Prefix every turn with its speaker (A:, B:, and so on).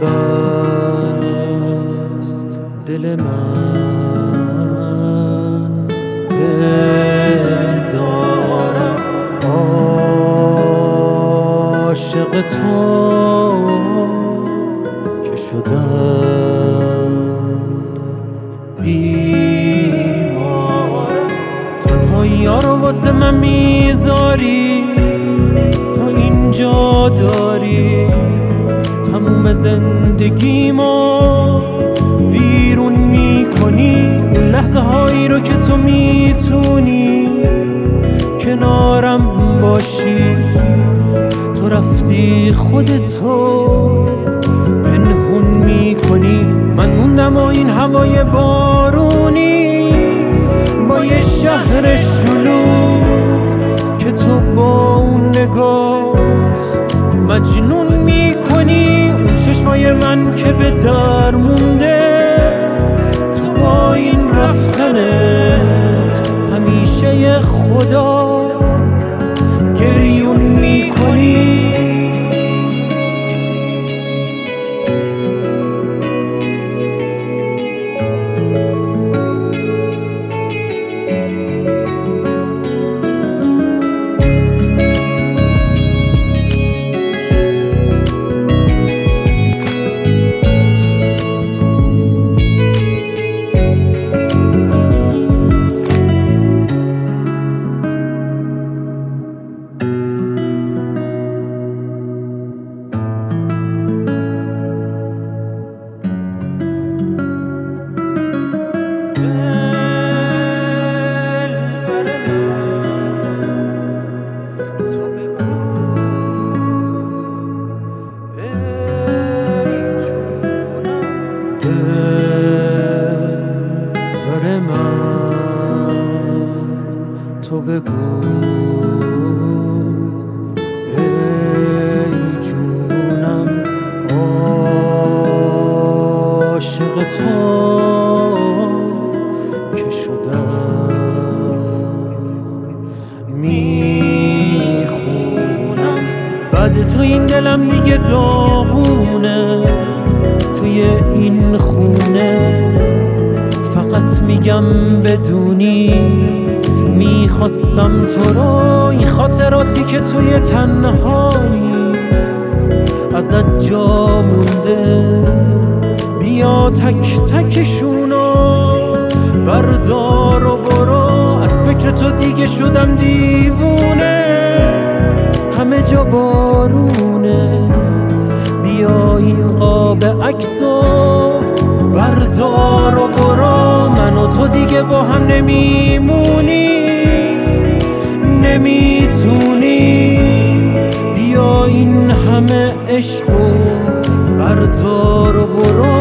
A: بست دل من، دل دارم عاشق تو که شدم بیمارم. تنهایی ها رو واسه من میذاری، تا اینجا داری تموم زندگیمو ویرون میکنی. اون لحظه هایی رو که تو میتونی کنارم باشی، تو رفتی خودتو پنهون میکنی. من موندم و این هوای بارونی با یه شهر شلوغ که تو با اون نگات مجنون میکنی. اون چشمای من که به در مونده تو با این رفتنت همیشه خدا گریون میکنی. بر من تو بگو ای جونم، عاشق تو که شدم میخونم. بعد تو این دلم دیگه داغونه، توی این خونه فقط میگم بدونی میخواستم تو رو. این خاطراتی که توی تنهایی ازت جا مونده، بیا تک تکشونو بردار و برو. از فکر تو دیگه شدم دیوونه، همه جا بارونه. بیا این قاب عکسو بردار و برو. من و تو دیگه با هم نمیمونیم، نمیتونیم. بیا این همه عشقو بردار و برو.